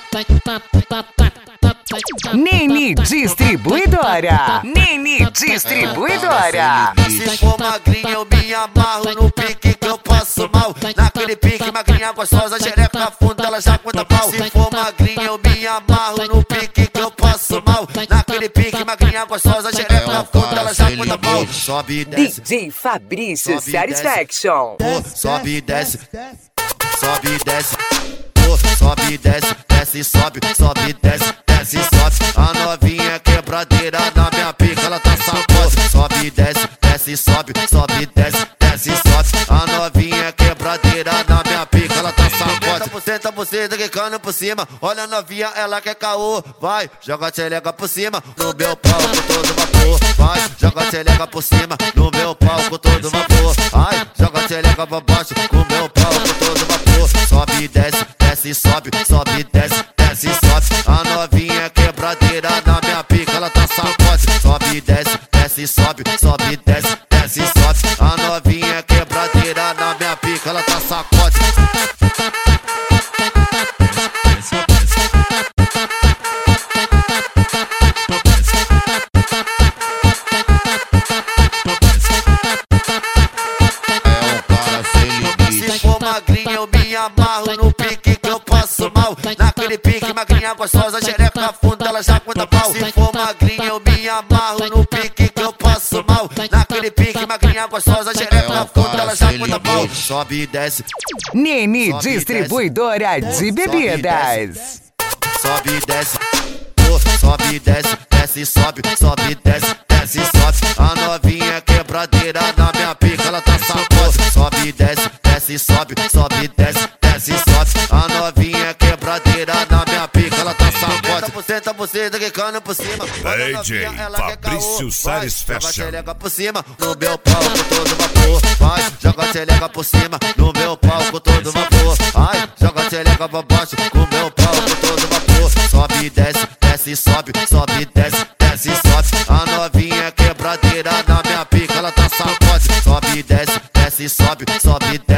Nene Distribuidora. Nene Distribuidora. Se for magrinha eu me amarro no pique que eu passo mal. Naquele pique magrinha gostosa, xereca funda, ela já conta pau. Se for magrinha eu me amarro no pique que eu passo mal. Naquele pique magrinha gostosa, xereca funda, ela já conta pau. Sobe e desce, DJ Fabrício Satisfaction. sobe e desce, sobe e desce. Sobe e desce, desce e sobe, sobe e desce, desce e sobe. A novinha quebradeira na minha pica, ela tá sacode. Sobe e desce, desce e sobe, sobe e desce, desce e sobe. A novinha quebradeira na minha pica, ela tá sacode. Você tá quicando por cima, olha a novinha, ela quer caô. Vai, joga a tchelega por cima, no meu pau com todo vapor. Vai, joga a tchelega por cima, no meu pau com todo vapor. Ai, joga a tchelega pra baixo, com meu pau com todo vapor. Sobe e desce, desce e sobe, sobe e desce, desce e sobe. A novinha quebradeira na minha pica, ela tá sacode. Sobe e desce, desce e sobe, sobe e desce, desce e sobe. A novinha quebradeira na minha pica, ela tá sacode. Se for magrinha eu me amarro no pique que eu passo mal. Naquele pique magrinha gostosa, xereca funda, ela já conta pau. Se for magrinha eu me amarro no pique que eu passo mal. Naquele pique magrinha gostosa, xereca funda, ela já conta pau. Sobe e desce, Nene Distribuidora de Bebidas. sobe e desce, sobe e desce, desce e sobe, sobe e desce, desce e sobe. A novinha quebradeira na minha pica, ela tá sacode. Sobe e desce, desce e sobe, sobe e desce, desce e sobe. A novinha quebradeira na minha pica, ela tá sacode. Você tá quicando por cima, DJ Fabrício Satisfaction. Joga a tchelega por cima, no meu pau com todo vapor. Vai, joga a tchelega por cima, no meu pau com todo vapor. Ai, joga a tchelega pra baixo, com meu pau com todo vapor. Sobe e desce, desce e sobe, sobe e desce, desce e sobe. A novinha quebradeira na minha pica, ela tá sacode. Sobe e desce, desce e sobe, sobe e desce.